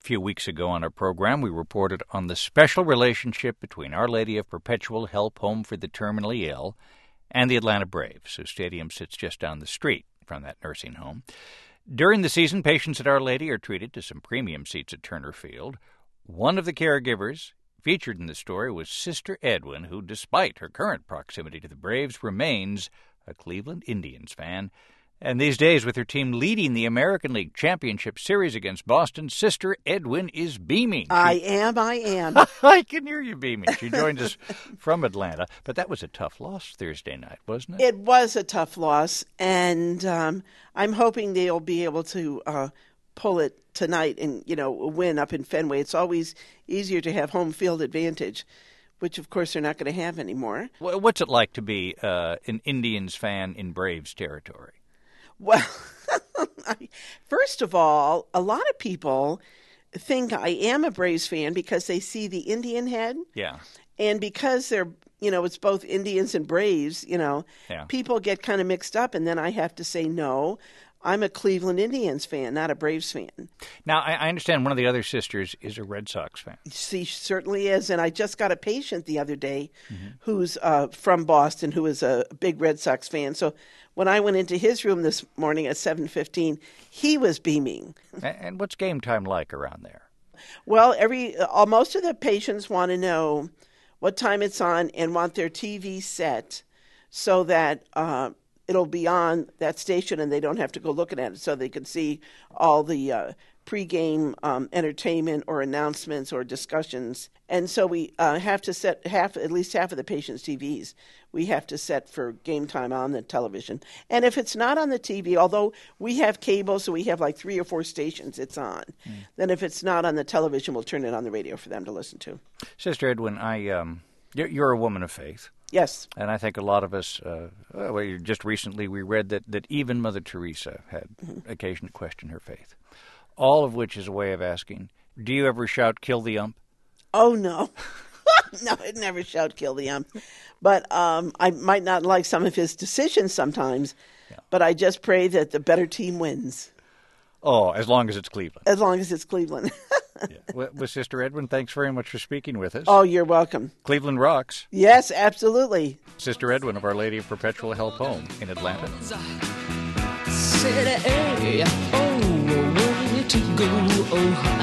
few weeks ago on our program, we reported on the special relationship between Our Lady of Perpetual Help Home for the Terminally Ill and the Atlanta Braves, whose stadium sits just down the street from that nursing home. During the season, patients at Our Lady are treated to some premium seats at Turner Field. One of the caregivers featured in the story was Sister Edwin, who, despite her current proximity to the Braves, remains a Cleveland Indians fan. And these days, with her team leading the American League Championship Series against Boston, Sister Edwin is beaming. I am. I can hear you beaming. She joined us from Atlanta. But that was a tough loss Thursday night, wasn't it? It was a tough loss, and I'm hoping they'll be able to pull it tonight and, win up in Fenway. It's always easier to have home field advantage, which, of course, they're not going to have anymore. What's it like to be an Indians fan in Braves territory? Well, first of all, a lot of people think I am a Braves fan because they see the Indian head. Yeah. And because they're, it's both Indians and Braves, people get kind of mixed up. And then I have to say, no, I'm a Cleveland Indians fan, not a Braves fan. Now, I understand one of the other sisters is a Red Sox fan. She certainly is. And I just got a patient the other day who's from Boston, who is a big Red Sox fan. So when I went into his room this morning at 7:15, he was beaming. And what's game time like around there? Well, most of the patients want to know what time it's on and want their TV set so that it'll be on that station and they don't have to go looking at it, so they can see all the pregame entertainment or announcements or discussions. And so we have to set at least half of the patients' TVs. We have to set for game time on the television. And if it's not on the TV, although we have cable, so we have like 3 or 4 stations it's on, then if it's not on the television, we'll turn it on the radio for them to listen to. Sister Edwin, you're a woman of faith. Yes. And I think a lot of us, just recently we read that even Mother Teresa had occasion to question her faith. All of which is a way of asking, do you ever shout, kill the ump? Oh, no. No, I'd never shout, kill the ump. But I might not like some of his decisions sometimes, but I just pray that the better team wins. Oh, as long as it's Cleveland. As long as it's Cleveland. Yeah. Well, Sister Edwin, thanks very much for speaking with us. Oh, you're welcome. Cleveland rocks. Yes, absolutely. Sister Edwin of Our Lady of Perpetual Help Home in Atlanta. Said, hey, oh, where to go? Oh,